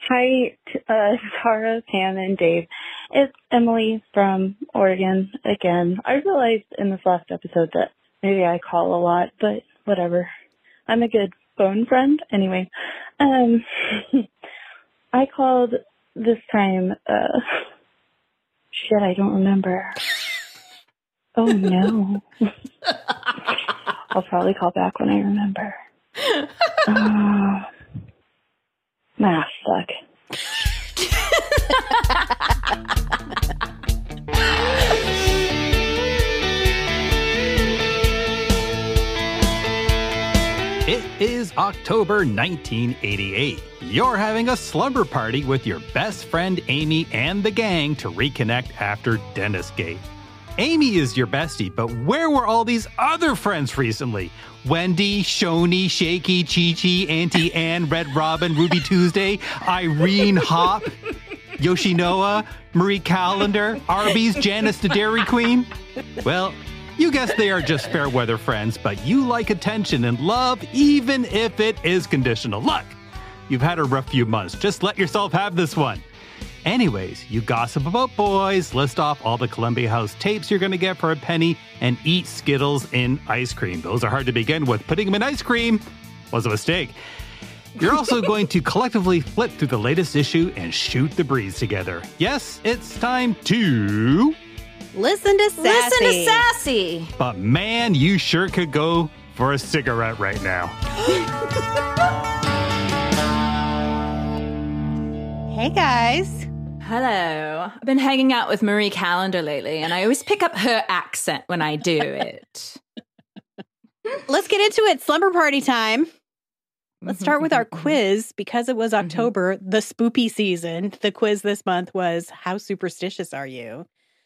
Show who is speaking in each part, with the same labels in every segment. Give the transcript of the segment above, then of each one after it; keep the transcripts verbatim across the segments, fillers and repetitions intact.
Speaker 1: Hi, t- uh, Tara, Pam, and Dave. It's Emily from Oregon again. I realized in this last episode that maybe I call a lot, but whatever. I'm a good phone friend. Anyway, um, I called this time, uh, shit, I don't remember. Oh, no. I'll probably call back when I remember. Uh, ah, fuck.
Speaker 2: It is October nineteen eighty-eight. You're having a slumber party with your best friend Amy and the gang to reconnect after Dentistgate. Amy is your bestie, but where were all these other friends recently? Wendy, Shoni, Shaky, Chi-Chi, Auntie Anne, Red Robin, Ruby Tuesday, Irene Hop, Yoshinoa, Marie Callender, Arby's, Janice the Dairy Queen? Well, you guess they are just fair weather friends, but you like attention and love even if it is conditional. Look, you've had a rough few months. Just let yourself have this one. Anyways, you gossip about boys, list off all the Columbia House tapes you're going to get for a penny, and eat Skittles in ice cream. Those are hard to begin with. Putting them in ice cream was a mistake. You're also going to collectively flip through the latest issue and shoot the breeze together. Yes, it's time to...
Speaker 3: Listen to Sassy.
Speaker 4: Listen to Sassy.
Speaker 2: But man, you sure could go for a cigarette right now.
Speaker 3: Hey, guys.
Speaker 4: Hello. I've been hanging out with Marie Callender lately, and I always pick up her accent when I do it.
Speaker 3: Let's get into it. Slumber party time. Let's start with our quiz. Because it was October, the spoopy season, the quiz this month was, how superstitious are you?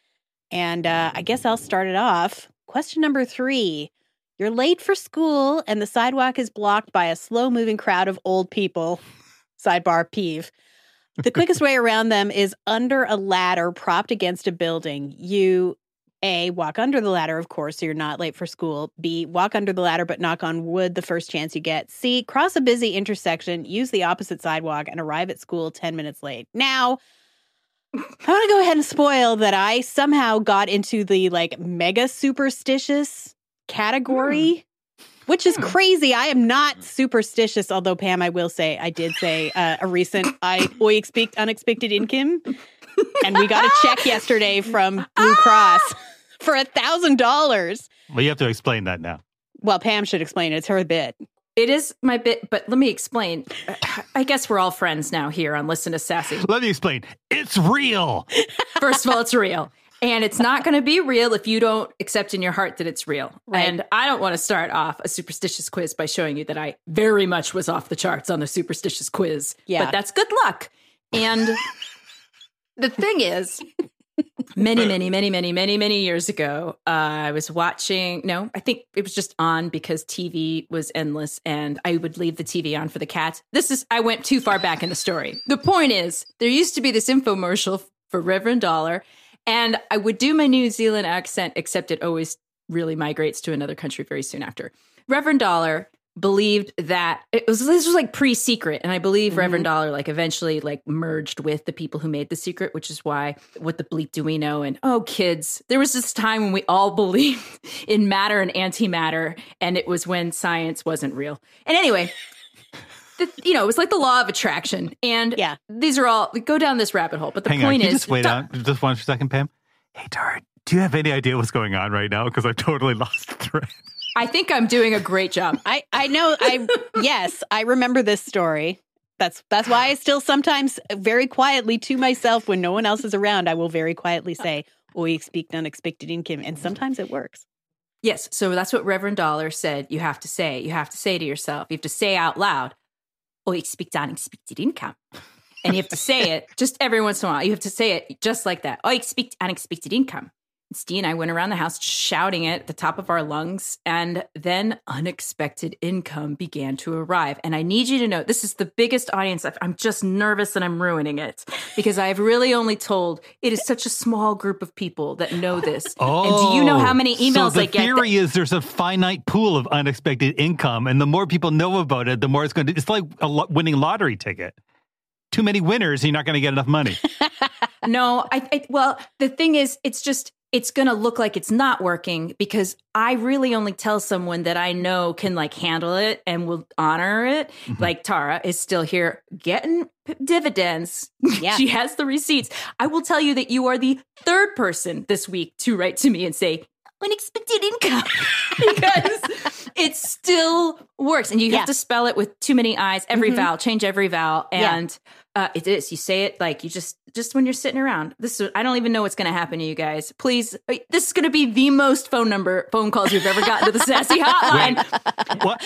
Speaker 3: And uh, I guess I'll start it off. Question number three. You're late for school, and the sidewalk is blocked by a slow-moving crowd of old people. Sidebar peeve. The quickest way around them is under a ladder propped against a building. You, A, walk under the ladder, of course, so you're not late for school. B, walk under the ladder but knock on wood the first chance you get. C, cross a busy intersection, use the opposite sidewalk, and arrive at school ten minutes late. Now, I want to go ahead and spoil that I somehow got into the, like, mega superstitious category. Mm. Which is crazy. I am not superstitious, although, Pam, I will say, I did say uh, a recent, I I expect unexpected income, and we got a check yesterday from Blue Cross for a thousand dollars.
Speaker 2: Well, you have to explain that now.
Speaker 3: Well, Pam should explain it. It's her bit.
Speaker 4: It is my bit, but let me explain. I guess we're all friends now here on Listen to Sassy.
Speaker 2: Let me explain. It's real.
Speaker 4: First of all, it's real. And it's not going to be real if you don't accept in your heart that it's real. Right. And I don't want to start off a superstitious quiz by showing you that I very much was off the charts on the superstitious quiz.
Speaker 3: Yeah.
Speaker 4: But that's good luck. And the thing is, many, many, many, many, many, many years ago, uh, I was watching, no, I think it was just on because T V was endless and I would leave the T V on for the cats. This is, I went too far back in the story. The point is, there used to be this infomercial for Reverend Dollar. And I would do my New Zealand accent, except it always really migrates to another country very soon after. Reverend Dollar believed that it was, this was like pre-secret. And I believe mm-hmm. Reverend Dollar like eventually like merged with the people who made the secret, which is why what the bleep do we know? And oh, kids, there was this time when we all believed in matter and antimatter. And it was when science wasn't real. And anyway, the, you know, it was like the law of attraction. And
Speaker 3: yeah.
Speaker 4: these are all, go down this rabbit hole. But the
Speaker 2: Hang
Speaker 4: point
Speaker 2: on, can
Speaker 4: is.
Speaker 2: you just wait on just one second, Pam. Hey, Tara, do you have any idea what's going on right now? Because I've totally lost the thread.
Speaker 4: I think I'm doing a great job.
Speaker 3: I, I know. I yes, I remember this story. That's that's why I still sometimes very quietly to myself when no one else is around, I will very quietly say, "Oh, you speak unexpected income," and sometimes it works.
Speaker 4: Yes, so that's what Reverend Dollar said. You have to say. You have to say to yourself. You have to say out loud, "Oh, you expect unexpected income," and you have to say it just every once in a while. You have to say it just like that. "Oh, you expect unexpected income." Steve and I went around the house shouting it at the top of our lungs, and then unexpected income began to arrive. And I need you to know, this is the biggest audience. I'm just nervous that I'm ruining it because I've really only told, it is such a small group of people that know this.
Speaker 2: Oh,
Speaker 4: and do you know how many emails
Speaker 2: so
Speaker 4: I get?
Speaker 2: The theory is there's a finite pool of unexpected income, and the more people know about it, the more it's going to, it's like a lo- winning lottery ticket. too many winners, you're not going to get enough money.
Speaker 4: No, I, I well, the thing is, it's just it's going to look like it's not working because I really only tell someone that I know can like handle it and will honor it. Mm-hmm. Like Tara is still here getting p- dividends.
Speaker 3: Yeah.
Speaker 4: She has the receipts. I will tell you that you are the third person this week to write to me and say unexpected income because it still works. And you have
Speaker 3: yeah.
Speaker 4: to spell it with too many I's, every mm-hmm. vowel, change every vowel. And yeah. Uh, it is. You say it like you just, just when you're sitting around. This is, I don't even know what's going to happen to you guys. Please, this is going to be the most phone number, phone calls we've ever gotten to the Sassy Hotline.
Speaker 2: What?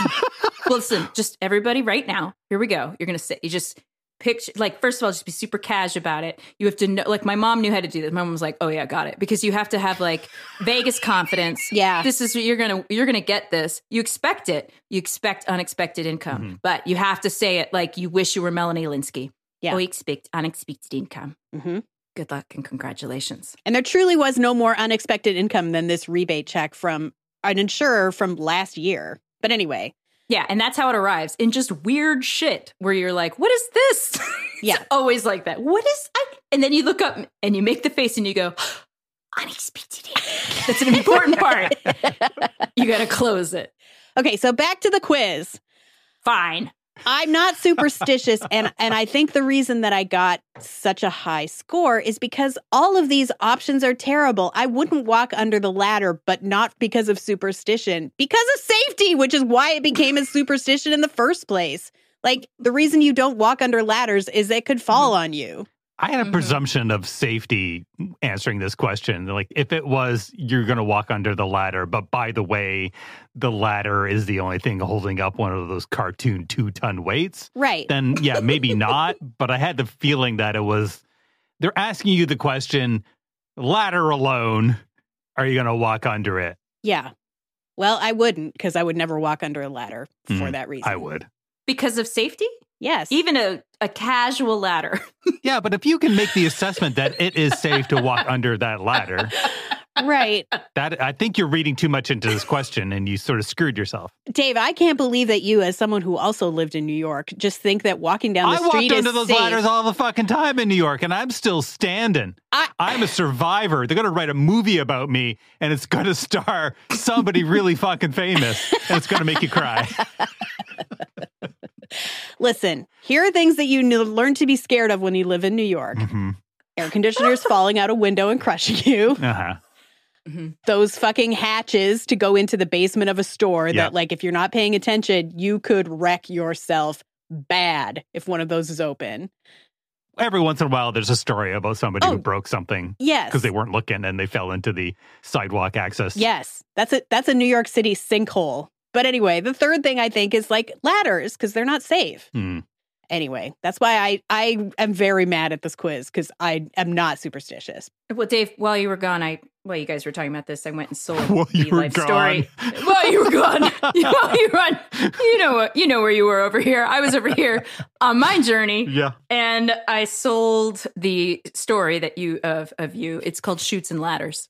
Speaker 4: Listen, just everybody right now. Here we go. You're going to sit, you just picture, like, first of all, just be super cash about it. You have to know, like, my mom knew how to do this. My mom was like, oh yeah, got it. Because you have to have like Vegas confidence.
Speaker 3: Yeah.
Speaker 4: This is, you're going to, you're going to get this. You expect it. You expect unexpected income, mm-hmm. but you have to say it like you wish you were Melanie Linsky. Yeah. We expect unexpected income.
Speaker 3: Mm-hmm.
Speaker 4: Good luck and congratulations.
Speaker 3: And there truly was no more unexpected income than this rebate check from an insurer from last year. But anyway.
Speaker 4: Yeah, and that's how it arrives in just weird shit where you're like, what is this?
Speaker 3: Yeah.
Speaker 4: It's always like that. What is I? And then you look up and you make the face and you go, unexpected income. That's an important part. You got to close it.
Speaker 3: Okay, so back to the quiz.
Speaker 4: Fine.
Speaker 3: I'm not superstitious, and, and I think the reason that I got such a high score is because all of these options are terrible. I wouldn't walk under the ladder, but not because of superstition, because of safety, which is why it became a superstition in the first place. Like, the reason you don't walk under ladders is it could fall on you.
Speaker 2: I had a
Speaker 4: mm-hmm.
Speaker 2: presumption of safety answering this question. Like, if it was, you're going to walk under the ladder, but by the way, the ladder is the only thing holding up one of those cartoon two-ton weights.
Speaker 3: Right.
Speaker 2: Then, yeah, maybe not. But I had the feeling that it was, they're asking you the question, ladder alone, are you going to walk under it?
Speaker 3: Yeah. Well, I wouldn't, because I would never walk under a ladder for
Speaker 2: mm,
Speaker 3: that reason.
Speaker 2: I would.
Speaker 4: Because of safety?
Speaker 3: Yes.
Speaker 4: Even a, a casual ladder.
Speaker 2: Yeah, but if you can make the assessment that it is safe to walk under that ladder.
Speaker 3: Right.
Speaker 2: That I think you're reading too much into this question and you sort of screwed yourself.
Speaker 3: Dave, I can't believe that you, as someone who also lived in New York, just think that walking down the
Speaker 2: I
Speaker 3: street is
Speaker 2: I walked under those
Speaker 3: safe.
Speaker 2: ladders all the fucking time in New York and I'm still standing.
Speaker 3: I,
Speaker 2: I'm a survivor. They're going to write a movie about me and it's going to star somebody really fucking famous and it's going to make you cry.
Speaker 3: Listen, here are things that you learn to be scared of when you live in New York.
Speaker 2: Mm-hmm.
Speaker 3: Air conditioners falling out a window and crushing you.
Speaker 2: Uh-huh.
Speaker 3: Mm-hmm. Those fucking hatches to go into the basement of a store
Speaker 2: yep.
Speaker 3: that, like, if you're not paying attention, you could wreck yourself bad if one of those is open.
Speaker 2: Every once in a while, there's a story about somebody
Speaker 3: oh,
Speaker 2: who broke something.
Speaker 3: Yes.
Speaker 2: Because they weren't looking and they fell into the sidewalk access.
Speaker 3: Yes. That's a, that's a New York City sinkhole. But anyway, the third thing I think is like ladders because they're not safe.
Speaker 2: Hmm.
Speaker 3: Anyway, that's why I, I am very mad at this quiz because I am not superstitious.
Speaker 4: Well, Dave, while you were gone, I while you guys were talking about this, I went and sold
Speaker 2: while
Speaker 4: the
Speaker 2: you were
Speaker 4: life
Speaker 2: gone.
Speaker 4: story. While you were gone, while you were on, you know what, you know where you were over here. I was over here on my journey.
Speaker 2: Yeah,
Speaker 4: and I sold the story that you of of you. It's called Chutes and Ladders.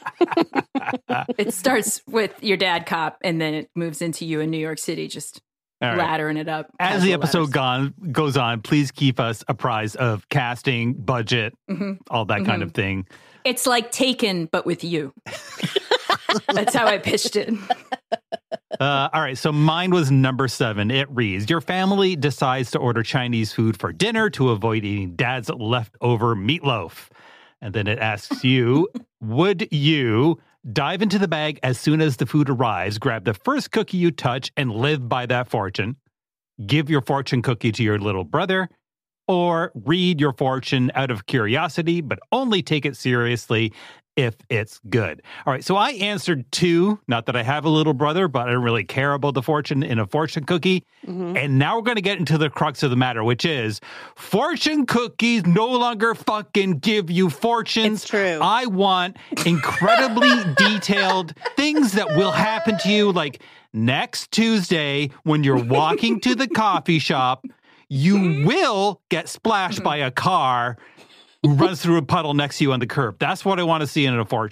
Speaker 4: It starts with your dad cop, and then it moves into you in New York City, just. Right. Laddering it up.
Speaker 2: As the episode gone, goes on, please keep us apprised of casting, budget, mm-hmm. all that mm-hmm. kind of thing.
Speaker 4: It's like Taken, but with you. That's how I pitched it.
Speaker 2: Uh, all right, so mine was number seven. It reads, your family decides to order Chinese food for dinner to avoid eating dad's leftover meatloaf. And then it asks you, would you dive into the bag as soon as the food arrives, grab the first cookie you touch, and live by that fortune? Give your fortune cookie to your little brother, or read your fortune out of curiosity, but only take it seriously if it's good. All right, so I answered two. Not that I have a little brother, but I don't really care about the fortune in a fortune cookie. Mm-hmm. And now we're going to get into the crux of the matter, which is fortune cookies no longer fucking give you fortunes.
Speaker 3: It's true.
Speaker 2: I want incredibly detailed things that will happen to you, like next Tuesday when you're walking to the coffee shop, you will get splashed by a car who runs through a puddle next to you on the curb. That's what I want to see in a fortune.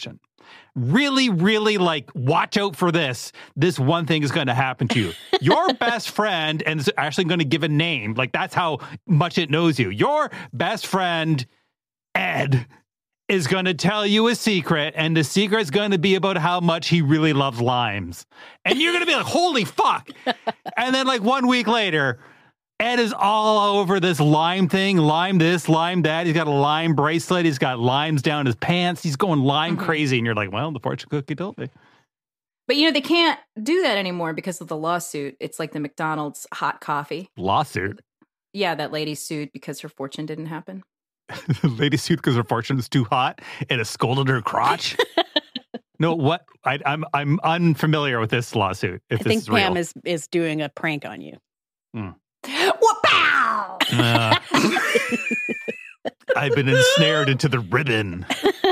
Speaker 2: really, really like, watch out for this. This one thing is going to happen to you. Your best friend, and it's actually going to give a name. Like, that's how much it knows you. Your best friend, Ed, is going to tell you a secret, and the secret is going to be about how much he really loves limes. And you're going to be like, holy fuck. And then like one week later, Ed is all over this lime thing, lime this, lime that. He's got a lime bracelet. He's got limes down his pants. He's going lime mm-hmm. crazy. And you're like, well, the fortune cookie told me.
Speaker 4: But, you know, they can't do that anymore because of the lawsuit. It's like the McDonald's hot coffee.
Speaker 2: Lawsuit?
Speaker 4: Yeah, that lady sued because her fortune didn't happen.
Speaker 2: The lady sued because her fortune was too hot and it scolded her crotch? No, what? I, I'm I'm unfamiliar with this lawsuit. If
Speaker 3: I
Speaker 2: this
Speaker 3: think
Speaker 2: is
Speaker 3: Pam
Speaker 2: real.
Speaker 3: is, is doing a prank on you.
Speaker 2: Hmm.
Speaker 4: Wha-pow!
Speaker 2: Uh, I've been ensnared into the ribbon.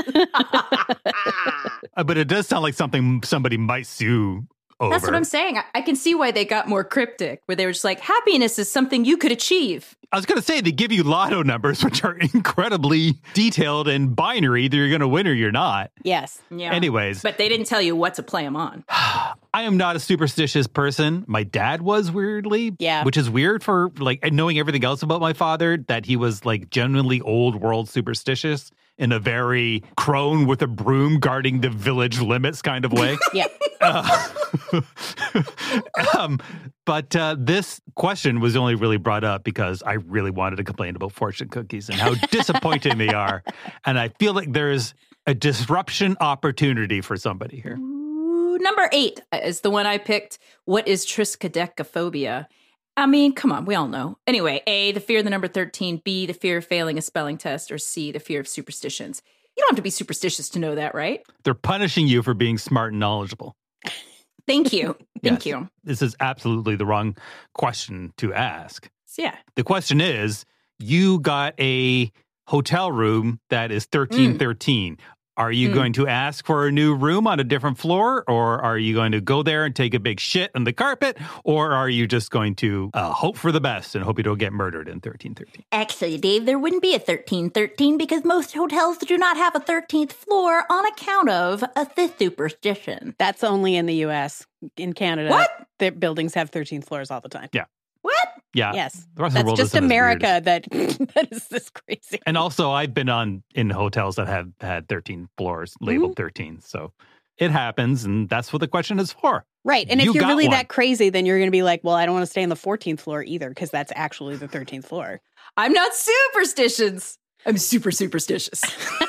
Speaker 2: uh, but it does sound like something somebody might sue over.
Speaker 4: That's what I'm saying. I, I can see why they got more cryptic, where they were just like, happiness is something you could achieve.
Speaker 2: I was going to say, they give you lotto numbers, which are incredibly detailed and binary. Either you're going to win or you're not.
Speaker 3: Yes.
Speaker 4: Yeah.
Speaker 2: Anyways.
Speaker 4: But they didn't tell you what to play them on.
Speaker 2: I am not a superstitious person. My dad was, weirdly.
Speaker 3: Yeah.
Speaker 2: Which is weird for, like, knowing everything else about my father, that he was, like, genuinely old world superstitious in a very crone with a broom guarding the village limits kind of way.
Speaker 3: Yeah.
Speaker 2: Uh, um, but uh, this question was only really brought up because I really wanted to complain about fortune cookies and how disappointing they are. And I feel like there's a disruption opportunity for somebody here.
Speaker 4: Ooh, number eight is the one I picked. What is triskaidekaphobia? I mean, come on, we all know. Anyway, A, the fear of the number thirteen, B, the fear of failing a spelling test, or C, the fear of superstitions. You don't have to be superstitious to know that, right?
Speaker 2: They're punishing you for being smart and knowledgeable.
Speaker 4: Thank you. Thank
Speaker 2: yes,
Speaker 4: you.
Speaker 2: This is absolutely the wrong question to ask.
Speaker 4: Yeah.
Speaker 2: The question is, you got a hotel room that is thirteen thirteen. Mm. Are you mm. going to ask for a new room on a different floor, or are you going to go there and take a big shit on the carpet, or are you just going to uh, hope for the best and hope you don't get murdered in thirteen thirteen?
Speaker 5: Actually, Dave, there wouldn't be a thirteen thirteen because most hotels do not have a thirteenth floor on account of a fifth superstition.
Speaker 3: That's only in the U S. In Canada,
Speaker 4: what?
Speaker 3: Their buildings have thirteen floors all the time.
Speaker 2: Yeah.
Speaker 4: What?
Speaker 2: Yeah.
Speaker 3: Yes.
Speaker 2: The rest
Speaker 3: That's
Speaker 2: of the world
Speaker 3: just
Speaker 2: isn't
Speaker 3: America that that is this crazy.
Speaker 2: And also, I've been on in hotels that have had thirteen floors labeled mm-hmm. thirteen. So it happens, and that's what the question is for.
Speaker 3: Right. And
Speaker 2: you
Speaker 3: if you're really
Speaker 2: one.
Speaker 3: that crazy, then you're going to be like, well, I don't want to stay on the fourteenth floor either, because that's actually the thirteenth floor.
Speaker 4: I'm not superstitious. I'm super superstitious.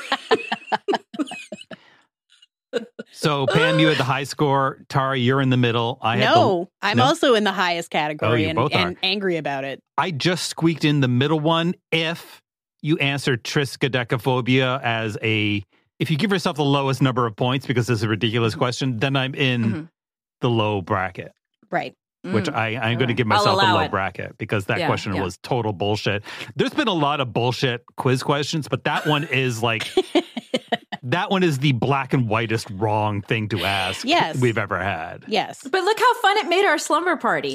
Speaker 2: So, Pam, you had the high score. Tara, you're in the middle. I had
Speaker 3: no,
Speaker 2: the,
Speaker 3: I'm
Speaker 2: no?
Speaker 3: also in the highest category
Speaker 2: oh, you
Speaker 3: and,
Speaker 2: both
Speaker 3: and
Speaker 2: are.
Speaker 3: angry about it.
Speaker 2: I just squeaked in the middle one. If you answer triskaidekaphobia as a, if you give yourself the lowest number of points because this is a ridiculous question, then I'm in mm-hmm. the low bracket.
Speaker 3: Right.
Speaker 2: Which
Speaker 4: mm.
Speaker 2: I, I'm going to give myself a low
Speaker 4: it.
Speaker 2: bracket because that
Speaker 4: yeah,
Speaker 2: question
Speaker 4: yeah.
Speaker 2: was total bullshit. There's been a lot of bullshit quiz questions, but that one is like, that one is the black and whitest wrong thing to ask
Speaker 3: yes.
Speaker 2: we've ever had.
Speaker 3: Yes.
Speaker 4: But look how fun it made our slumber party.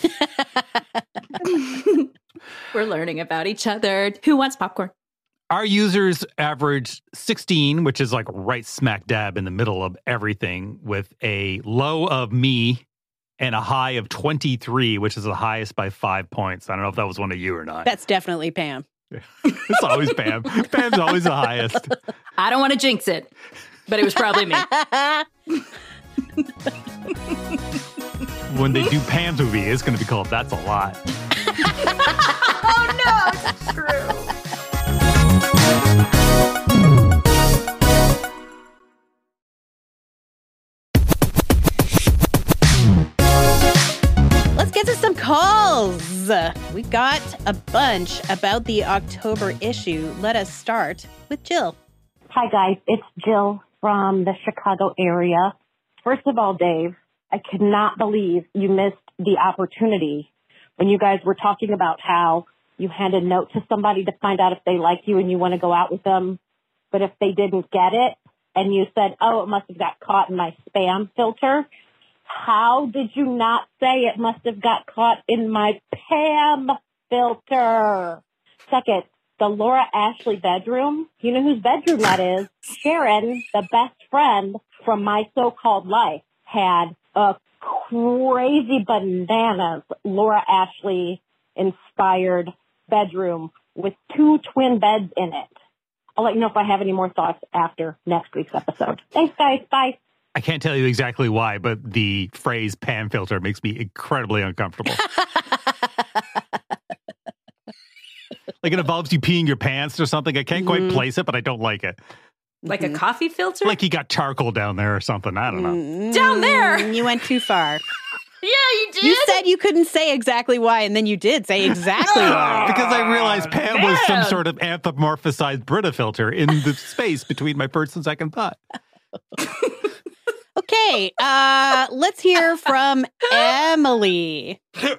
Speaker 4: We're learning about each other. Who wants popcorn?
Speaker 2: Our users averaged sixteen, which is like right smack dab in the middle of everything, with a low of me and a high of twenty-three, which is the highest by five points. I don't know if that was one of you or not.
Speaker 3: That's definitely Pam.
Speaker 2: It's always Pam. Pam's always the highest.
Speaker 4: I don't want to jinx it, but it was probably me.
Speaker 2: When they do Pam's movie, it's going to be called That's a Lot.
Speaker 4: Oh, no, it's true.
Speaker 3: Let's get to some calls. We got a bunch about the October issue. Let us start with Jill.
Speaker 6: Hi, guys. It's Jill from the Chicago area. First of all, Dave, I could not believe you missed the opportunity when you guys were talking about how you hand a note to somebody to find out if they like you and you want to go out with them. But if they didn't get it and you said, oh, it must have got caught in my spam filter. How did you not say it must have got caught in my Pam filter? Second, the Laura Ashley bedroom. You know whose bedroom that is? Sharon, the best friend from My So-Called Life, had a crazy bananas Laura Ashley inspired bedroom with two twin beds in it. I'll let you know if I have any more thoughts after next week's episode. Thanks, guys. Bye.
Speaker 2: I can't tell you exactly why, but the phrase pan filter makes me incredibly uncomfortable. Like it involves you peeing your pants or something. I can't quite mm. place it, but I don't like it.
Speaker 4: Like
Speaker 3: mm-hmm.
Speaker 4: a coffee filter?
Speaker 2: Like you got charcoal down there or something. I don't know.
Speaker 3: Mm-hmm.
Speaker 4: Down there?
Speaker 3: You went too far.
Speaker 4: Yeah, you did.
Speaker 3: You said you couldn't say exactly why, and then you did say exactly why.
Speaker 2: Because I realized Pam
Speaker 4: man.
Speaker 2: was some sort of anthropomorphized Brita filter in the space between my first and second thought.
Speaker 3: Okay, uh, let's hear from Emily.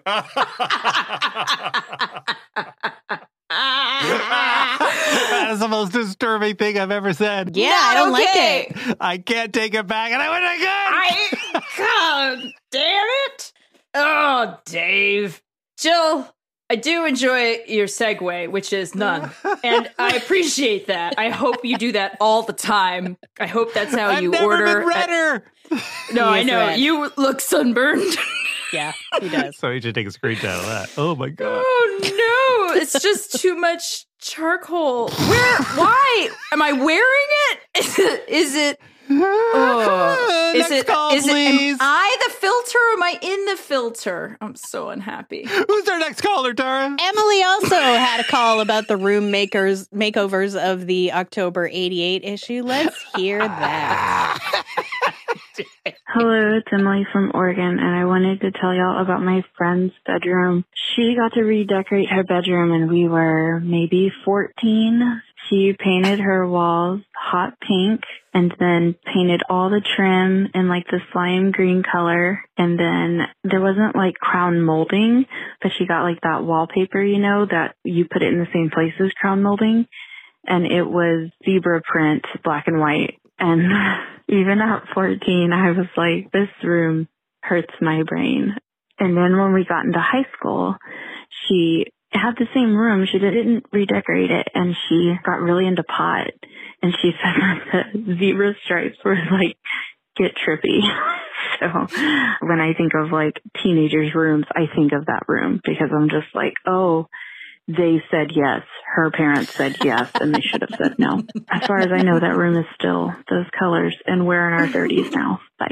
Speaker 2: That is the most disturbing thing I've ever said.
Speaker 3: Yeah,
Speaker 4: Not
Speaker 3: I don't
Speaker 4: okay.
Speaker 3: like it.
Speaker 2: I can't take it back, and I wish I
Speaker 4: could. I, God damn it. Oh, Dave. Jill, I do enjoy your segue, which is none. And I appreciate that. I hope you do that all the time. I hope that's how
Speaker 2: I've
Speaker 4: you
Speaker 2: never
Speaker 4: order.
Speaker 2: Been redder.
Speaker 4: At... No, I know.
Speaker 3: Red.
Speaker 4: You look sunburned.
Speaker 3: Yeah, he does.
Speaker 2: So you should take a screenshot of that. Oh, my God.
Speaker 4: Oh, no. It's just too much charcoal. Where? Why? Am I wearing it? Is it... Is it Oh, is
Speaker 2: Next
Speaker 4: it,
Speaker 2: call,
Speaker 4: is
Speaker 2: please.
Speaker 4: It, am I the filter or am I in the filter? I'm so unhappy.
Speaker 2: Who's our next caller, Tara?
Speaker 3: Emily also had a call about the room makers makeovers of the October eighty-eight issue. Let's hear that.
Speaker 1: Hello, it's Emily from Oregon, and I wanted to tell y'all about my friend's bedroom. She got to redecorate her bedroom, and we were maybe fourteen. She painted her walls hot pink and then painted all the trim in like the slime green color. And then there wasn't like crown molding, but she got like that wallpaper, you know, that you put it in the same place as crown molding. And it was zebra print, black and white. And even at fourteen, I was like, this room hurts my brain. And then when we got into high school, she had the same room. She didn't redecorate it, and she got really into pot. And she said that the zebra stripes were like, get trippy. So when I think of like teenagers' rooms, I think of that room because I'm just like, oh, they said yes. Her parents said yes, and they should have said no. As far as I know, that room is still those colors, and we're in our thirties now. Bye.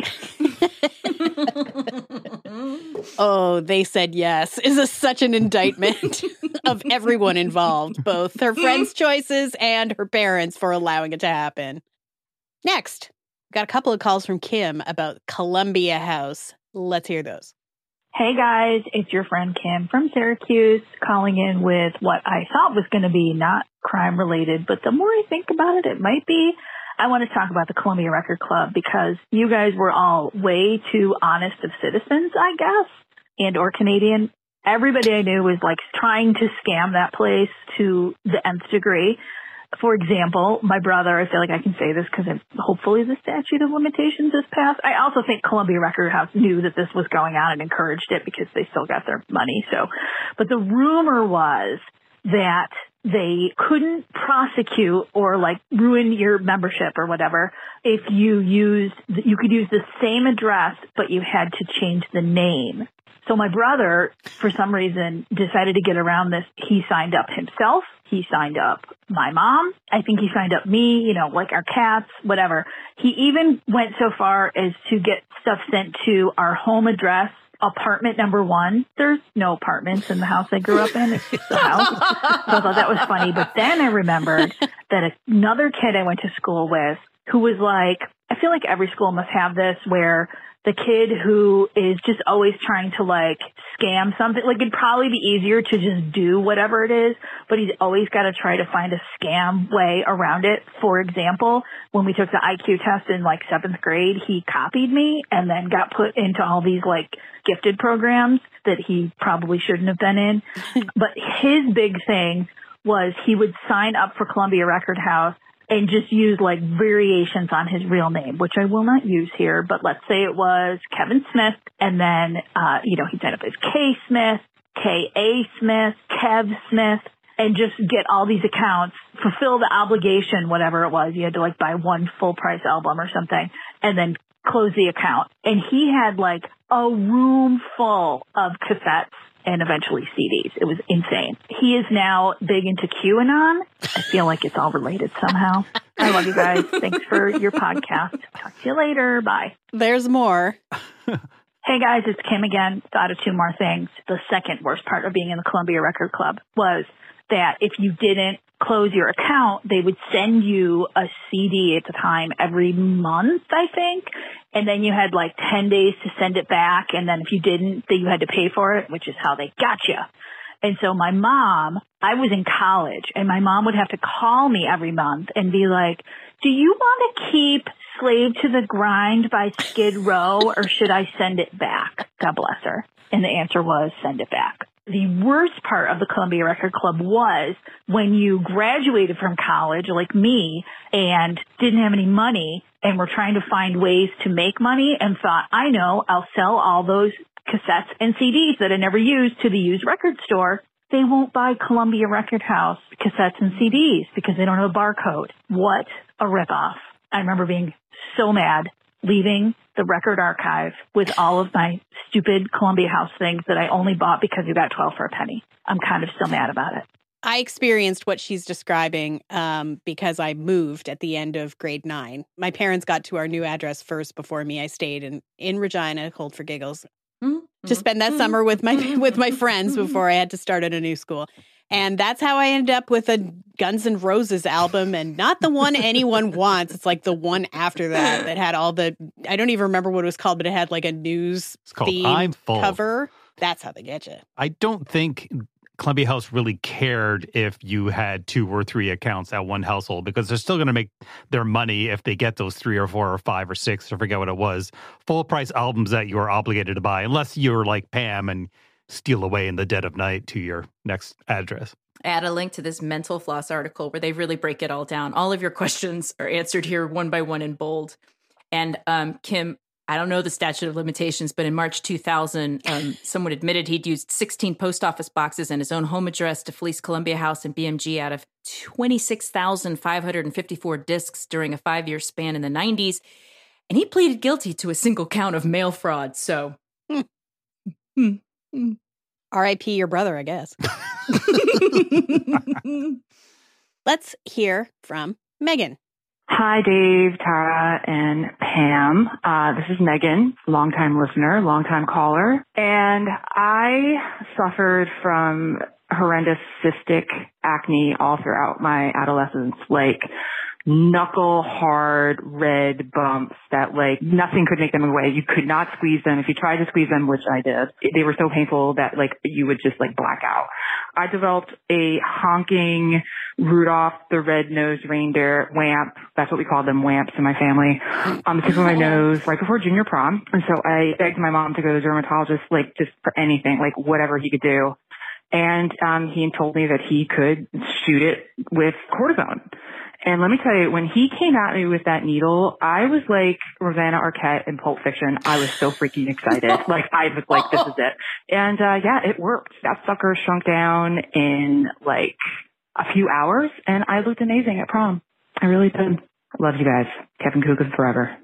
Speaker 3: Oh, they said yes is a, such an indictment of everyone involved, both her friends' choices and her parents for allowing it to happen. Next, got a couple of calls from Kim about Columbia House. Let's hear those.
Speaker 7: Hey guys, it's your friend Kim from Syracuse calling in with what I thought was going to be not crime related, but the more I think about it, it might be. I want to talk about the Columbia Record Club because you guys were all way too honest of citizens, I guess, and or Canadian. Everybody I knew was like trying to scam that place to the nth degree. For example, my brother, I feel like I can say this because hopefully the statute of limitations is passed. I also think Columbia Record House knew that this was going on and encouraged it because they still got their money. So, but the rumor was that they couldn't prosecute or like ruin your membership or whatever if you used, you could use the same address, but you had to change the name. So my brother, for some reason, decided to get around this. He signed up himself. He signed up my mom. I think he signed up me, you know, like our cats, whatever. He even went so far as to get stuff sent to our home address, apartment number one. There's no apartments in the house I grew up in. It's just a house. So I thought that was funny. But then I remembered that another kid I went to school with who was like, I feel like every school must have this where the kid who is just always trying to like scam something, like it'd probably be easier to just do whatever it is, but he's always got to try to find a scam way around it. For example, when we took the I Q test in like seventh grade, he copied me and then got put into all these like gifted programs that he probably shouldn't have been in. But his big thing was he would sign up for Columbia Record House and just use like variations on his real name, which I will not use here, but let's say it was Kevin Smith, and then, uh, you know, he'd sign up as K Smith, K A Smith, Kev Smith, and just get all these accounts, fulfill the obligation, whatever it was. You had to like buy one full price album or something and then close the account. And he had like a room full of cassettes and eventually C Ds. It was insane. He is now big into QAnon. I feel like it's all related somehow. I love you guys. Thanks for your podcast. Talk to you later. Bye.
Speaker 3: There's more.
Speaker 7: Hey guys, it's Kim again. Thought of two more things. The second worst part of being in the Columbia Record Club was that if you didn't close your account, they would send you a C D at the time every month, I think. And then you had like ten days to send it back. And then if you didn't, then you had to pay for it, which is how they got you. And so my mom, I was in college, and my mom would have to call me every month and be like, do you want to keep Slave to the Grind by Skid Row, or should I send it back? God bless her. And the answer was send it back. The worst part of the Columbia Record Club was when you graduated from college, like me, and didn't have any money and were trying to find ways to make money and thought, I know, I'll sell all those cassettes and C Ds that I never used to the used record store. They won't buy Columbia Record House cassettes and C Ds because they don't have a barcode. What a ripoff. I remember being so mad leaving the record archive with all of my stupid Columbia House things that I only bought because you got twelve for a penny. I'm kind of still mad about it.
Speaker 3: I experienced what she's describing um, because I moved at the end of grade nine. My parents got to our new address first before me. I stayed in, in Regina, Hold for Giggles, mm-hmm. to spend that mm-hmm. summer with my with my friends before I had to start at a new school. And that's how I ended up with a Guns N' Roses album, and not the one anyone wants. It's like the one after that that had all the, I don't even remember what it was called, but it had like a news themed cover. That's how they get you.
Speaker 2: I don't think Columbia House really cared if you had two or three accounts at one household, because they're still going to make their money if they get those three or four or five or six, I forget what it was, full price albums that you're obligated to buy, unless you're like Pam and steal away in the dead of night to your next address.
Speaker 4: Add a link to this Mental Floss article where they really break it all down. All of your questions are answered here one by one in bold. And um, Kim, I don't know the statute of limitations, but in March two thousand, um, someone admitted he'd used sixteen post office boxes and his own home address to fleece Columbia House and B M G out of twenty-six thousand five hundred fifty-four discs during a five-year span in the nineties. And he pleaded guilty to a single count of mail fraud. So, hmm.
Speaker 3: Hmm. R I P your brother, I guess. Let's hear from Megan.
Speaker 8: Hi, Dave, Tara, and Pam. Uh, this is Megan, longtime listener, longtime caller. And I suffered from horrendous cystic acne all throughout my adolescence, like knuckle hard red bumps that like nothing could make them away. You could not squeeze them. If you tried to squeeze them, which I did, they were so painful that like you would just like black out. I developed a honking Rudolph the Red-Nosed Reindeer wamp. That's what we called them, wamps in my family, on the tip of my nose right before junior prom. And so I begged my mom to go to the dermatologist, like just for anything, like whatever he could do. And um, he told me that he could shoot it with cortisone. And let me tell you, when he came at me with that needle, I was like Rosanna Arquette in Pulp Fiction. I was so freaking excited. Like, I was like, this is it. And, uh, yeah, it worked. That sucker shrunk down in like a few hours, and I looked amazing at prom. I really did. Love you guys. Kevin Coogan forever.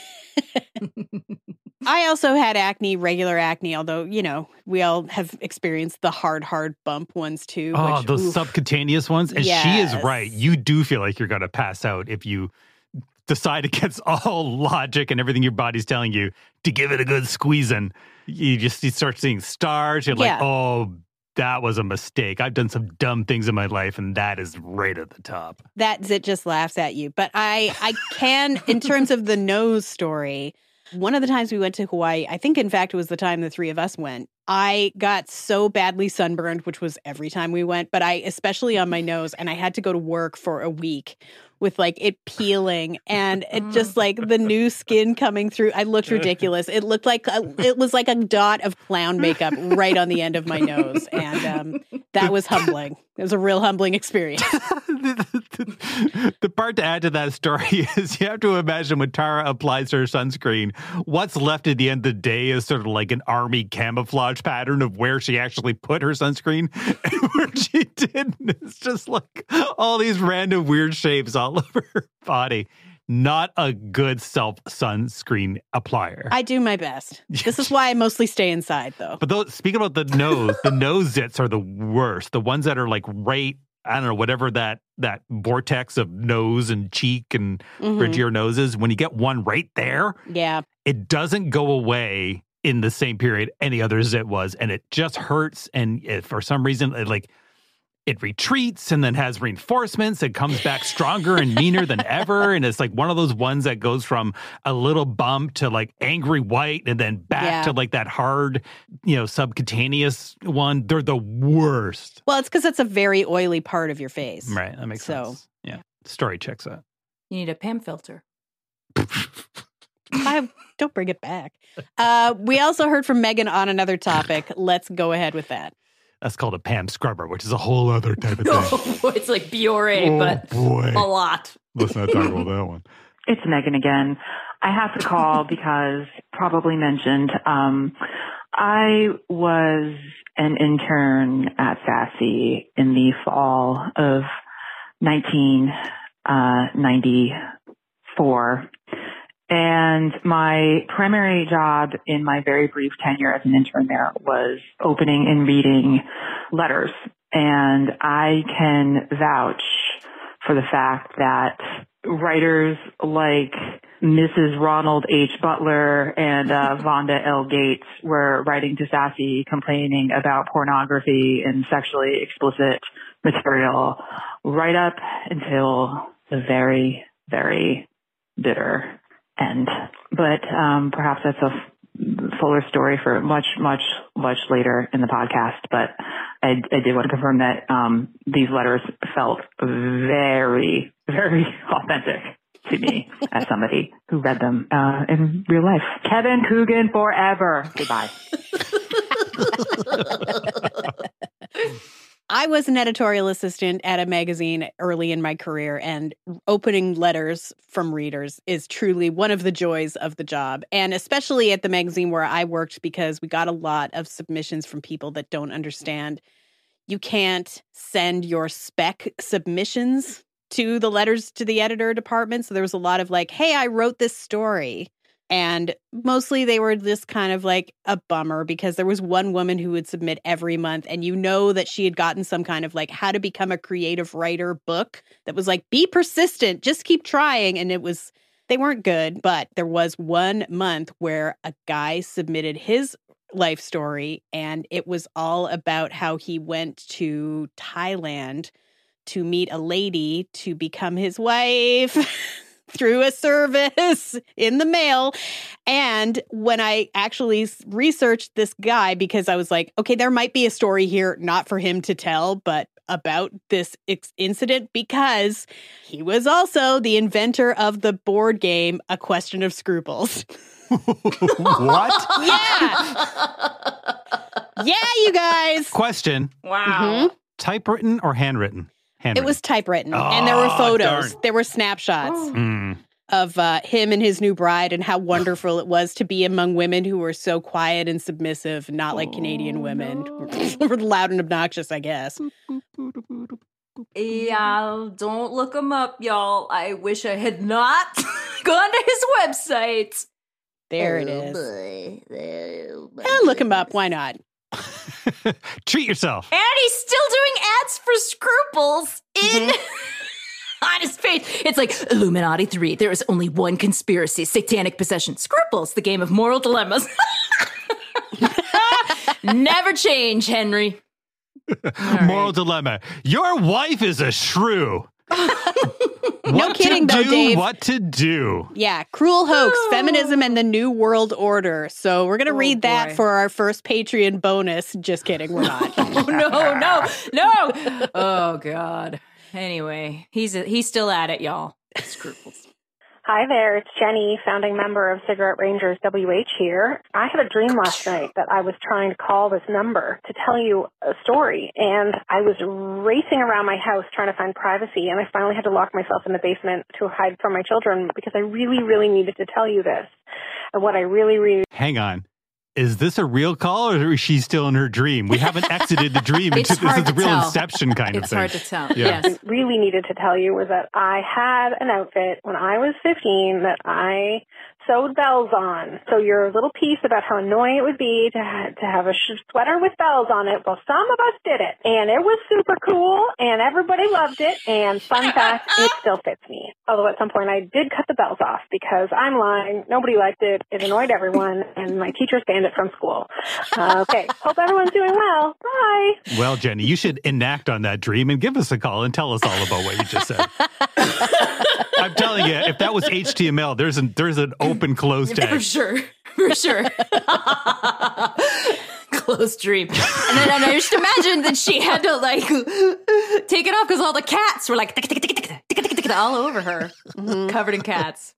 Speaker 3: I also had acne, regular acne, although, you know, we all have experienced the hard, hard bump ones too.
Speaker 2: Oh,
Speaker 3: which,
Speaker 2: those
Speaker 3: oof.
Speaker 2: subcutaneous ones. And
Speaker 3: yes.
Speaker 2: She is right. You do feel like you're going to pass out if you decide against all logic and everything your body's telling you to give it a good squeezing. You just you start seeing stars. You're
Speaker 3: yeah.
Speaker 2: like, oh, that was a mistake. I've done some dumb things in my life, and that is right at the top.
Speaker 3: That Zit just laughs at you. But I, I can, in terms of the nose story, one of the times we went to Hawaii, I think, in fact, it was the time the three of us went, I got so badly sunburned, which was every time we went, but I, especially on my nose, and I had to go to work for a week with like it peeling and it just like the new skin coming through. I looked ridiculous. It looked like, a, it was like a dot of clown makeup right on the end of my nose. And um, that was humbling. It was a real humbling experience.
Speaker 2: the, the part to add to that story is you have to imagine when Tara applies her sunscreen, what's left at the end of the day is sort of like an army camouflage pattern of where she actually put her sunscreen and where she didn't. It's just like all these random weird shapes all over her body. Not a good self sunscreen applier.
Speaker 3: I do my best. This is why I mostly stay inside, though.
Speaker 2: But those, speaking about the nose, the nose zits are the worst. The ones that are like right, I don't know, whatever that that vortex of nose and cheek and
Speaker 3: Mhm.
Speaker 2: bridge of your noses. When you get one right there,
Speaker 3: Yeah.
Speaker 2: it doesn't go away in the same period any other zit was, and it just hurts. And it, for some reason, it like. It retreats and then has reinforcements. It comes back stronger and meaner than ever. And it's like one of those ones that goes from a little bump to like angry white and then back
Speaker 3: Yeah.
Speaker 2: to like that hard, you know, subcutaneous one. They're the worst.
Speaker 3: Well, it's because it's a very oily part of your face.
Speaker 2: Right. That makes
Speaker 3: So-
Speaker 2: sense. Yeah. Story checks out.
Speaker 4: You need a P A M filter.
Speaker 3: I don't bring it back. Uh, we also heard from Megan on another topic. Let's go ahead with that.
Speaker 2: That's called a P A M scrubber, which is a whole other type of thing.
Speaker 4: Oh, it's like Biore,
Speaker 2: Oh,
Speaker 4: but
Speaker 2: boy.
Speaker 4: a lot.
Speaker 2: Let's not talk about that one.
Speaker 8: It's Megan again. I have to call because probably mentioned, um, I was an intern at Sassy in the fall of nineteen ninety-four. And my primary job in my very brief tenure as an intern there was opening and reading letters. And I can vouch for the fact that writers like Missus Ronald H. Butler and uh, Vonda L. Gates were writing to Sassy complaining about pornography and sexually explicit material right up until the very, very bitter end. But um, perhaps that's a f- fuller story for much, much, much later in the podcast. But I, I did want to confirm that um, these letters felt very, very authentic to me as somebody who read them uh, in real life. Kevin Coogan forever. Goodbye.
Speaker 3: I was an editorial assistant at a magazine early in my career, and opening letters from readers is truly one of the joys of the job. And especially at the magazine where I worked, because we got a lot of submissions from people that don't understand. You can't send your spec submissions to the letters to the editor department. So there was a lot of like, hey, I wrote this story. And mostly they were just kind of like a bummer, because there was one woman who would submit every month, and you know that she had gotten some kind of like how to become a creative writer book that was like, be persistent, just keep trying. And it was, they weren't good, but there was one month where a guy submitted his life story, and it was all about how he went to Thailand to meet a lady to become his wife. Through a service in the mail. And when I actually researched this guy, because I was like, okay, there might be a story here, not for him to tell, but about this ex- incident, because he was also the inventor of the board game, A Question of Scruples.
Speaker 2: What?
Speaker 3: Yeah. Yeah, you guys.
Speaker 2: Question.
Speaker 4: Wow.
Speaker 3: Mhm.
Speaker 2: Typewritten or handwritten?
Speaker 3: It was typewritten, and there were
Speaker 2: Oh,
Speaker 3: photos.
Speaker 2: darn.
Speaker 3: There were snapshots
Speaker 2: Mm.
Speaker 3: of uh, him and his new bride, and how wonderful it was to be among women who were so quiet and submissive, not like Canadian women who were loud and obnoxious, I guess.
Speaker 4: Yeah, don't look him up, y'all. I wish I had not gone to his website.
Speaker 3: There it is. Eh, look him up. Why not?
Speaker 2: Treat yourself.
Speaker 4: And he's still doing ads for Scruples in on his page. It's like Illuminati three. There is only one conspiracy: satanic possession. Scruples, the game of moral dilemmas. Never change, Henry.
Speaker 2: Moral dilemma. Your wife is a shrew.
Speaker 3: No
Speaker 2: What
Speaker 3: kidding,
Speaker 2: to
Speaker 3: though,
Speaker 2: do,
Speaker 3: Dave.
Speaker 2: What to do?
Speaker 3: Yeah, Cruel Hoax, Feminism and the New World Order. So we're going to
Speaker 4: Oh,
Speaker 3: read that
Speaker 4: boy.
Speaker 3: for our first Patreon bonus. Just kidding, we're not.
Speaker 4: Oh, no, no, no. Oh, God. Anyway, he's he's still at it, y'all. Scruples.
Speaker 9: Hi there, it's Jenny, founding member of Cigarette Rangers W H here. I had a dream last night that I was trying to call this number to tell you a story, and I was racing around my house trying to find privacy, and I finally had to lock myself in the basement to hide from my children because I really, really needed to tell you this. And what I really, really...
Speaker 2: Hang on. Is this a real call, or is she still in her dream? We haven't exited the dream
Speaker 4: It's
Speaker 2: into this
Speaker 4: hard
Speaker 2: is a
Speaker 4: to
Speaker 2: real
Speaker 4: tell.
Speaker 2: Inception kind
Speaker 4: It's
Speaker 2: of thing.
Speaker 4: hard to tell.
Speaker 2: Yeah.
Speaker 4: Yes.
Speaker 9: really needed to tell you was that I had an outfit when I was fifteen that I sewed bells on. So your little piece about how annoying it would be to ha- to have a sh- sweater with bells on it. Well, some of us did it, and it was super cool, and everybody loved it. And fun fact, it still fits me. Although at some point I did cut the bells off because I'm lying. Nobody liked it. It annoyed everyone, and my teachers banned it from school. Uh, okay, hope everyone's doing well. Bye.
Speaker 2: Well, Jenny, you should enact on that dream and give us a call and tell us all about what you just said. I'm telling you, if that was H T M L, there's an there's an open close tag.
Speaker 4: For sure. For sure. Close dream. And then and I just imagine that she had to like take it off because all the cats were like tick, tick, tick, tick, tick, tick, tick, tick, all over her, mm-hmm. covered in cats.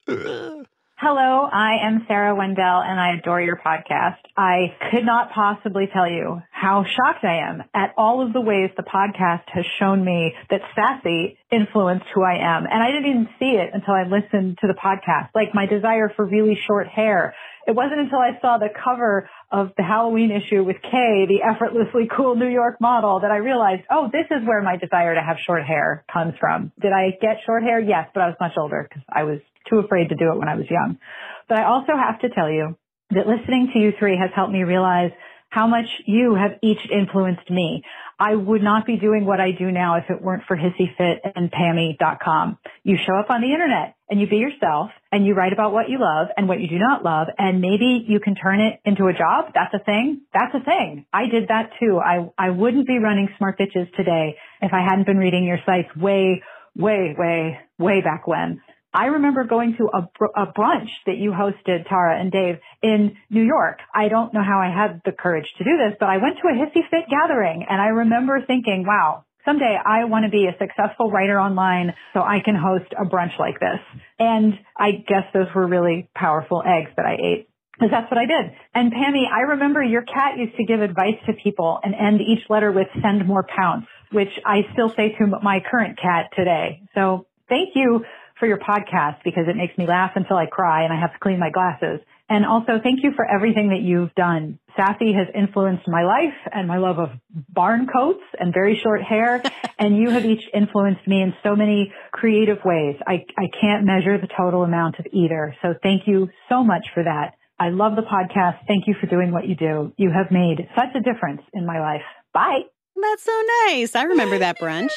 Speaker 10: Hello, I am Sarah Wendell, and I adore your podcast. I could not possibly tell you how shocked I am at all of the ways the podcast has shown me that Sassy influenced who I am. And I didn't even see it until I listened to the podcast, like my desire for really short hair. It wasn't until I saw the cover of the Halloween issue with Kay, the effortlessly cool New York model, that I realized, oh, this is where my desire to have short hair comes from. Did I get short hair? Yes, but I was much older because I was too afraid to do it when I was young. But I also have to tell you that listening to you three has helped me realize how much you have each influenced me. I would not be doing what I do now if it weren't for Hissy Fit and Pammy dot com. You show up on the internet and you be yourself and you write about what you love and what you do not love, and maybe you can turn it into a job. That's a thing. That's a thing. I did that too. I, I wouldn't be running Smart Bitches today if I hadn't been reading your sites way, way, way, way back when. I remember going to a, br- a brunch that you hosted, Tara and Dave, in New York. I don't know how I had the courage to do this, but I went to a Hissy Fit gathering, and I remember thinking, wow, someday I want to be a successful writer online so I can host a brunch like this. And I guess those were really powerful eggs that I ate, because that's what I did. And Pammy, I remember your cat used to give advice to people and end each letter with "send more pounds," which I still say to my current cat today. So thank you for your podcast, because it makes me laugh until I cry and I have to clean my glasses. And also thank you for everything that you've done. Sassy has influenced my life and my love of barn coats and very short hair. And you have each influenced me in so many creative ways. I, I can't measure the total amount of either. So thank you so much for that. I love the podcast. Thank you for doing what you do. You have made such a difference in my life. Bye.
Speaker 3: That's so nice. I remember that brunch.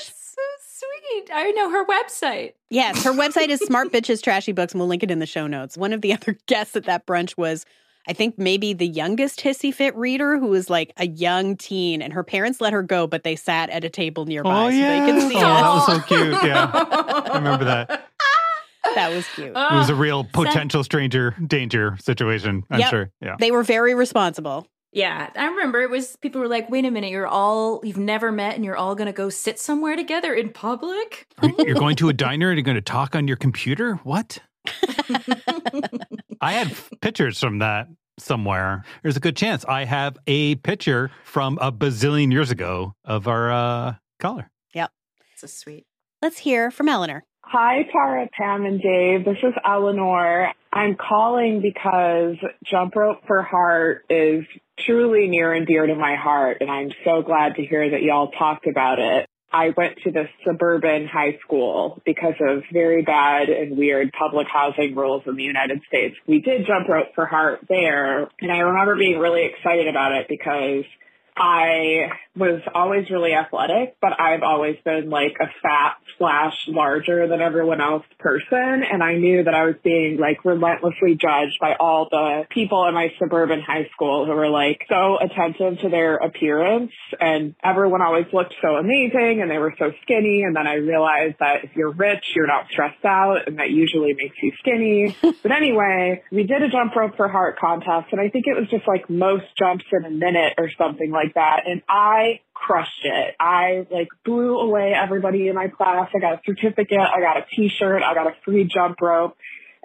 Speaker 4: Sweet. I know her website.
Speaker 3: Yes, her website is Smart Bitches Trashy Books, and we'll link it in the show notes. One of the other guests at that brunch was, I think, maybe the youngest Hissy Fit reader, who was like a young teen, and her parents let her go, but they sat at a table nearby
Speaker 2: Oh,
Speaker 3: so
Speaker 2: yeah.
Speaker 3: they could see
Speaker 2: oh,
Speaker 3: us.
Speaker 2: that was so cute. Yeah, I remember that.
Speaker 3: That was cute.
Speaker 2: It was a real potential stranger danger situation, I'm
Speaker 3: Yep.
Speaker 2: sure. Yeah.
Speaker 3: They were very responsible.
Speaker 4: Yeah, I remember it was, people were like, wait a minute, you're all, you've never met and you're all going to go sit somewhere together in public?
Speaker 2: You're going to a diner and you're going to talk on your computer? What? I had pictures from that somewhere. There's a good chance I have a picture from a bazillion years ago of our uh, caller.
Speaker 3: Yep.
Speaker 4: So sweet.
Speaker 3: Let's hear from Eleanor.
Speaker 11: Hi, Tara, Pam, and Dave. This is Eleanor. I'm calling because Jump Rope for Heart is truly near and dear to my heart, and I'm so glad to hear that y'all talked about it. I went to this suburban high school because of very bad and weird public housing rules in the United States. We did Jump Rope for Heart there, and I remember being really excited about it because I was always really athletic, but I've always been like a fat slash larger than everyone else person. And I knew that I was being like relentlessly judged by all the people in my suburban high school who were like so attentive to their appearance, and everyone always looked so amazing and they were so skinny. And then I realized that if you're rich, you're not stressed out, and that usually makes you skinny. But anyway, we did a Jump Rope for Heart contest, and I think it was just like most jumps in a minute or something like that. And I crushed it. I like blew away everybody in my class. I got a certificate. I got a t-shirt. I got a free jump rope.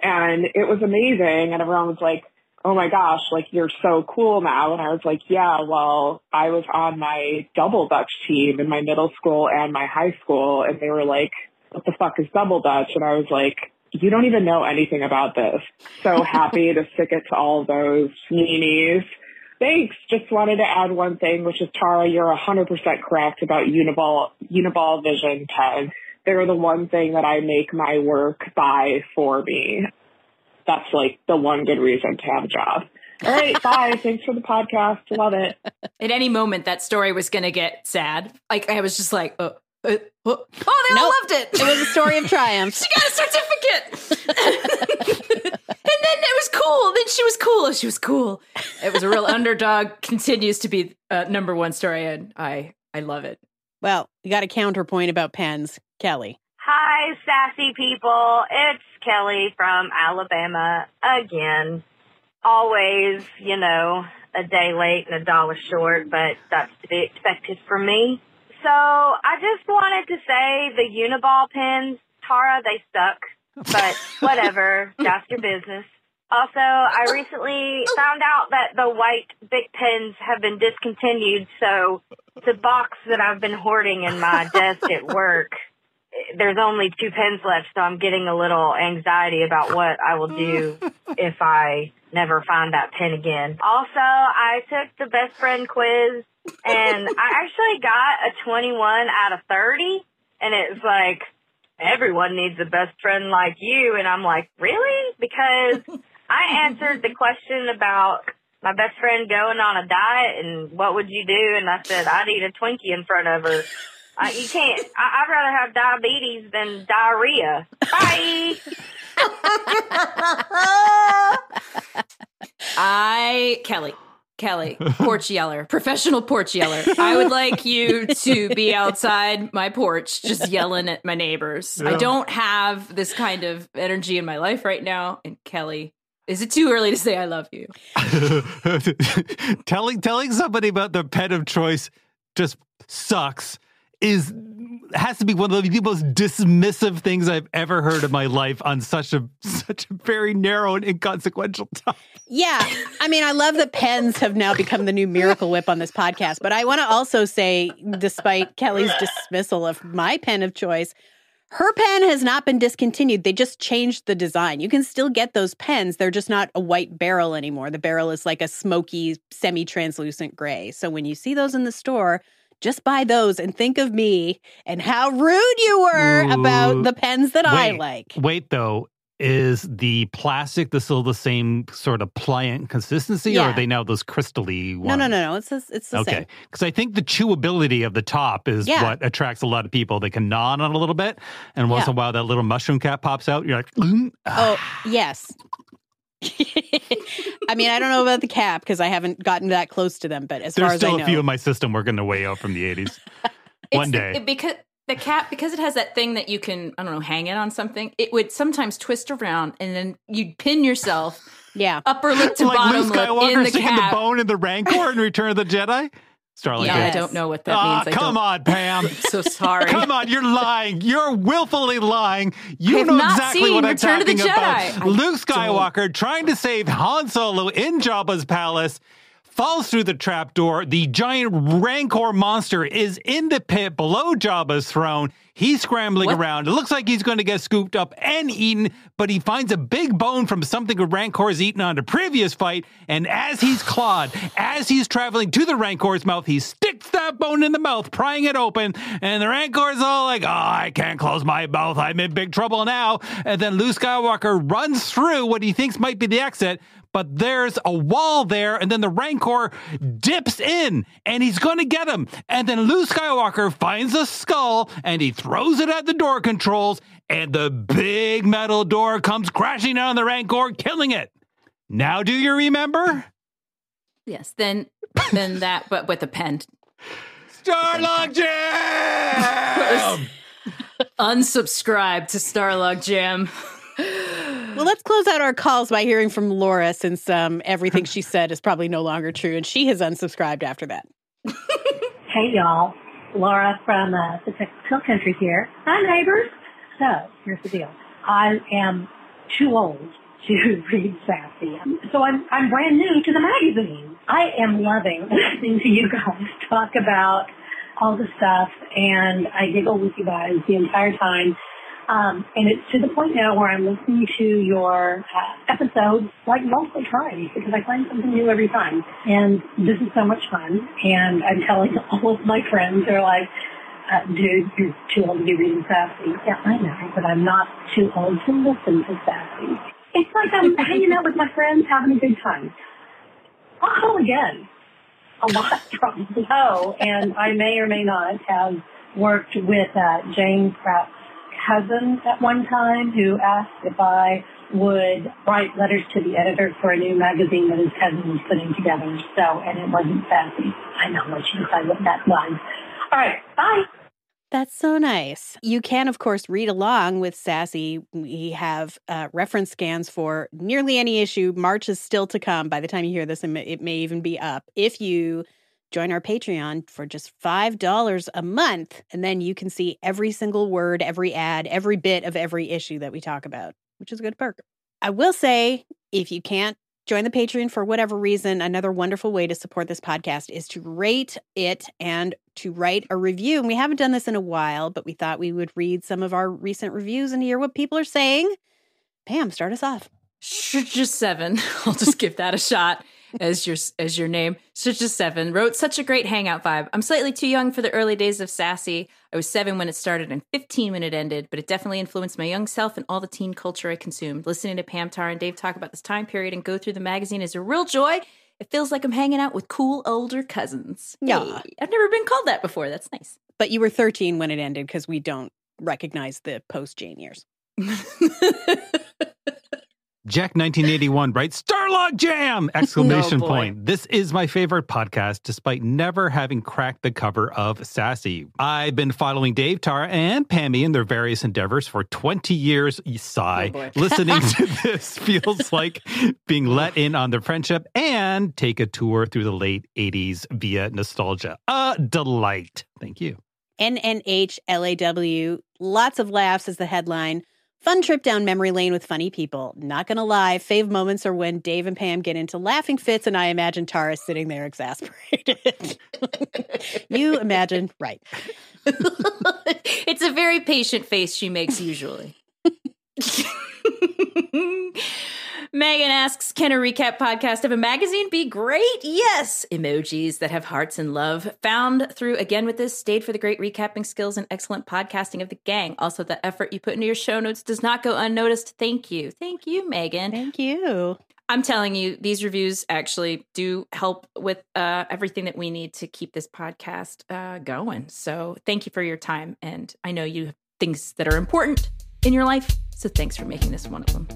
Speaker 11: And it was amazing. And everyone was like, oh my gosh, like, you're so cool now. And I was like, yeah, well, I was on my double Dutch team in my middle school and my high school. And they were like, what the fuck is double Dutch? And I was like, you don't even know anything about this. So happy to stick it to all those meanies. Thanks. Just wanted to add one thing, which is, Tara, you're one hundred percent correct about Uniball, Uniball Vision ten. They're the one thing that I make my work buy for me. That's like the one good reason to have a job. All right, bye. Thanks for the podcast. Love it.
Speaker 4: At any moment, that story was going to get sad. Like, I was just like, uh, uh, uh, oh, they all
Speaker 3: Nope.
Speaker 4: loved it.
Speaker 3: It was a story of triumph.
Speaker 4: She got a certificate. And then it was cool. Then she was cool. She was cool. It was a real underdog. Continues to be uh, number one story, and I I love it.
Speaker 3: Well, you got a counterpoint about pens, Kelly.
Speaker 12: Hi, sassy people. It's Kelly from Alabama again. Always, you know, a day late and a dollar short, but that's to be expected from me. So I just wanted to say the Uniball pens, Tara, they suck. But whatever, that's your business. Also, I recently found out that the white Bic pens have been discontinued, so the box that I've been hoarding in my desk at work, there's only two pens left, so I'm getting a little anxiety about what I will do if I never find that pen again. Also, I took the best friend quiz, and I actually got a twenty-one out of thirty, and it's like, everyone needs a best friend like you. And I'm like, really? Because I answered the question about my best friend going on a diet and what would you do? And I said, I'd eat a Twinkie in front of her. Uh, you can't, I, I'd rather have diabetes than diarrhea. Bye.
Speaker 4: I, Kelly, Kelly, porch yeller, professional porch yeller. I would like you to be outside my porch just yelling at my neighbors.
Speaker 2: Yeah.
Speaker 4: I don't have this kind of energy in my life right now. And Kelly, is it too early to say I love you?
Speaker 2: telling telling somebody about their pet of choice just sucks is has to be one of the most dismissive things I've ever heard in my life on such a such a very narrow and inconsequential topic.
Speaker 3: Yeah. I mean, I love that pens have now become the new Miracle Whip on this podcast. But I want to also say, despite Kelly's dismissal of my pen of choice, her pen has not been discontinued. They just changed the design. You can still get those pens. They're just not a white barrel anymore. The barrel is like a smoky, semi-translucent gray. So when you see those in the store, just buy those and think of me and how rude you were
Speaker 2: Ooh.
Speaker 3: about the pens that
Speaker 2: wait,
Speaker 3: I like.
Speaker 2: Wait, though. Is the plastic the still the same sort of pliant consistency,
Speaker 3: Yeah.
Speaker 2: or are they now those crystally ones?
Speaker 3: No, no, no, no. It's the, it's the
Speaker 2: okay.
Speaker 3: same.
Speaker 2: Because I think the chewability of the top is
Speaker 3: Yeah.
Speaker 2: what attracts a lot of people. They can gnaw on it a little bit, and once
Speaker 3: Yeah.
Speaker 2: in a while that little mushroom cap pops out. You're like, mm,
Speaker 3: Oh, yes. I mean, I don't know about the cap because I haven't gotten that close to them, but as
Speaker 2: there's
Speaker 3: far as I
Speaker 2: still
Speaker 3: know.
Speaker 2: a few in my system working their way out from the eighties. One
Speaker 4: It's
Speaker 2: day.
Speaker 4: the- it- because the cap, because it has that thing that you can, I don't know, hang it on something, it would sometimes twist around and then you'd pin yourself
Speaker 3: yeah.
Speaker 4: upper lip to
Speaker 2: like
Speaker 4: bottom
Speaker 2: Luke
Speaker 4: lip
Speaker 2: Skywalker
Speaker 4: in the
Speaker 2: sticking
Speaker 4: cap.
Speaker 2: the bone in the Rancor in Return of the Jedi? Starlight
Speaker 4: Yeah,
Speaker 2: did.
Speaker 4: I don't know what that
Speaker 2: Ah,
Speaker 4: means. I
Speaker 2: come
Speaker 4: don't-
Speaker 2: on, Pam.
Speaker 4: I'm so sorry.
Speaker 2: Come on, you're lying. You're willfully lying. You
Speaker 4: I have
Speaker 2: know
Speaker 4: not
Speaker 2: exactly
Speaker 4: seen
Speaker 2: what I'm
Speaker 4: Return of the
Speaker 2: talking about.
Speaker 4: Jedi. I
Speaker 2: Luke Skywalker trying to save Han Solo in Jabba's palace, falls through the trapdoor. The giant Rancor monster is in the pit below Jabba's throne. He's scrambling
Speaker 4: What?
Speaker 2: around. It looks like he's going to get scooped up and eaten, but he finds a big bone from something a Rancor's eaten on a previous fight, and as he's clawed, as he's traveling to the Rancor's mouth, he sticks that bone in the mouth, prying it open, and the Rancor's all like, oh, I can't close my mouth. I'm in big trouble now. And then Luke Skywalker runs through what he thinks might be the exit, but there's a wall there, and then the Rancor dips in, and he's going to get him. And then Luke Skywalker finds a skull, and he throws it at the door controls, and the big metal door comes crashing down on the Rancor, killing it. Now do you remember?
Speaker 4: Yes, then then that, but with a pen.
Speaker 2: Starlog Jam!
Speaker 4: Unsubscribe to Starlog Jam.
Speaker 3: Well, let's close out our calls by hearing from Laura, since um, everything she said is probably no longer true, and she has unsubscribed after that.
Speaker 13: Hey, y'all. Laura from uh, the Texas Hill Country here. Hi, neighbors. So, here's the deal. I am too old to read Sassy. So I'm, I'm brand new to the magazine. I am loving listening to you guys talk about all the stuff, and I giggle with you guys the entire time. Um, and it's to the point now where I'm listening to your uh, episodes like multiple times because I find something new every time. And this is so much fun. And I'm telling all of my friends, they're like, uh, dude, you're too old to be reading Sassy. Yeah, I know, but I'm not too old to listen to Sassy. It's like I'm hanging out with my friends, having a good time. I'll call again. A lot probably. Oh, and I may or may not have worked with uh, Jane Pratt's cousin at one time who asked if I would write letters to the editor for a new magazine that his cousin was putting together. So, and it wasn't Sassy. I know what you decide what that was. All right, bye.
Speaker 3: That's so nice. You can, of course, read along with Sassy. We have uh, reference scans for nearly any issue. March is still to come. By the time you hear this, it may, it may even be up. If you join our Patreon for just five dollars a month, and then you can see every single word, every ad, every bit of every issue that we talk about, which is a good perk. I will say, if you can't join the Patreon for whatever reason, another wonderful way to support this podcast is to rate it and to write a review. And we haven't done this in a while, but we thought we would read some of our recent reviews and hear what people are saying. Pam, start us off.
Speaker 4: Just seven. I'll just give that a shot as your as your name. Just seven wrote such a great hangout vibe. I'm slightly too young for the early days of Sassy. I was seven when it started and fifteen when it ended, but it definitely influenced my young self and all the teen culture I consumed. Listening to Pam, Tara, and Dave talk about this time period and go through the magazine is a real joy. It feels like I'm hanging out with cool older cousins.
Speaker 3: Yeah,
Speaker 4: hey, I've never been called that before. That's nice.
Speaker 3: But you were thirteen when it ended because we don't recognize the post-Jane years.
Speaker 2: Jack nineteen eighty-one writes, Starlog Jam! Exclamation
Speaker 4: Oh,
Speaker 2: point. This is my favorite podcast, despite never having cracked the cover of Sassy. I've been following Dave, Tara, and Pammy in their various endeavors for twenty years. Sigh.
Speaker 4: Oh,
Speaker 2: Listening to this feels like being let in on their friendship and take a tour through the late eighties via nostalgia. A delight. Thank you.
Speaker 3: N N H L A W, lots of laughs is the headline. Fun trip down memory lane with funny people. Not gonna lie, fave moments are when Dave and Pam get into laughing fits and I imagine Tara sitting there exasperated. You imagine, right.
Speaker 4: It's a very patient face she makes usually. Megan asks, can a recap podcast of a magazine be great? Yes. Emojis that have hearts and love. Found through Again With This, stayed for the great recapping skills and excellent podcasting of the gang. Also, the effort you put into your show notes does not go unnoticed. Thank you. Thank you, Megan.
Speaker 3: Thank you.
Speaker 4: I'm telling you, these reviews actually do help with uh, everything that we need to keep this podcast uh, going. So thank you for your time. And I know you have things that are important in your life. So thanks for making this one of them.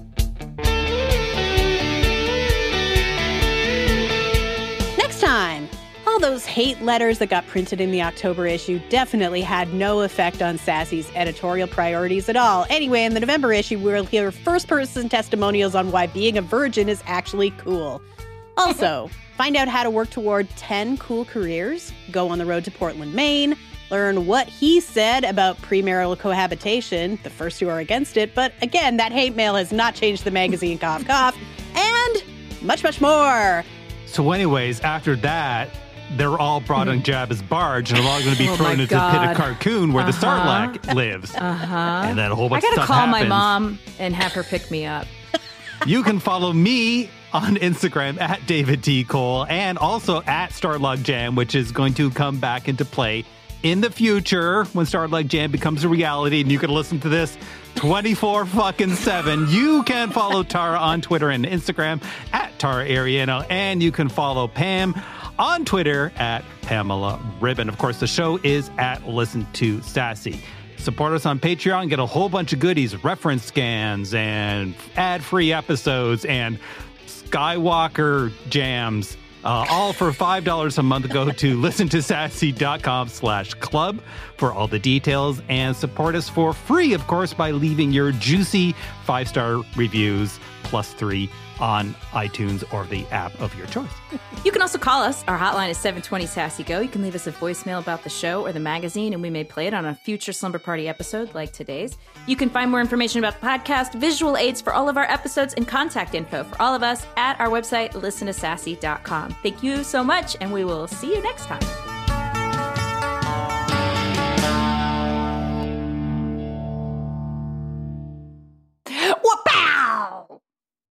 Speaker 3: Time. All those hate letters that got printed in the October issue definitely had no effect on Sassy's editorial priorities at all. Anyway, in the November issue, we'll hear first-person testimonials on why being a virgin is actually cool. Also, find out how to work toward ten cool careers, go on the road to Portland, Maine, learn what he said about premarital cohabitation, the first who are against it, but again, that hate mail has not changed the magazine, cough, cough, and much, much more.
Speaker 2: So anyways, after that, they're all brought on Jabba's barge and they're all going to be
Speaker 4: Oh
Speaker 2: thrown
Speaker 4: my
Speaker 2: into the pit
Speaker 4: God.
Speaker 2: of Carcoon where
Speaker 4: Uh-huh.
Speaker 2: the Sarlacc lives.
Speaker 4: Uh-huh.
Speaker 2: And then a whole bunch
Speaker 4: I
Speaker 2: of
Speaker 4: gotta
Speaker 2: stuff
Speaker 4: call my
Speaker 2: happens.
Speaker 4: mom and have her pick me up.
Speaker 2: You can follow me on Instagram at David T. Cole and also at Starlog Jam, which is going to come back into play in the future when Starlog Jam becomes a reality and you can listen to this twenty-four fucking seven. You can follow Tara on Twitter and Instagram at Tara Ariano, and you can follow Pam on Twitter at Pamela Ribbon. Of course, the show is at Listen to Sassy. Support us on Patreon, get a whole bunch of goodies, reference scans and ad-free episodes and Skywalker jams. Uh, all for five dollars a month. Go to listentosassy.com slash club for all the details and support us for free, of course, by leaving your juicy five-star reviews. plus three on iTunes or the app of your choice.
Speaker 4: You can also call us. Our hotline is seven twenty Sassy Go. You can leave us a voicemail about the show or the magazine, and we may play it on a future Slumber Party episode like today's. You can find more information about the podcast, visual aids for all of our episodes, and contact info for all of us at our website, listen to sassy dot com. Thank you so much, and we will see you next time.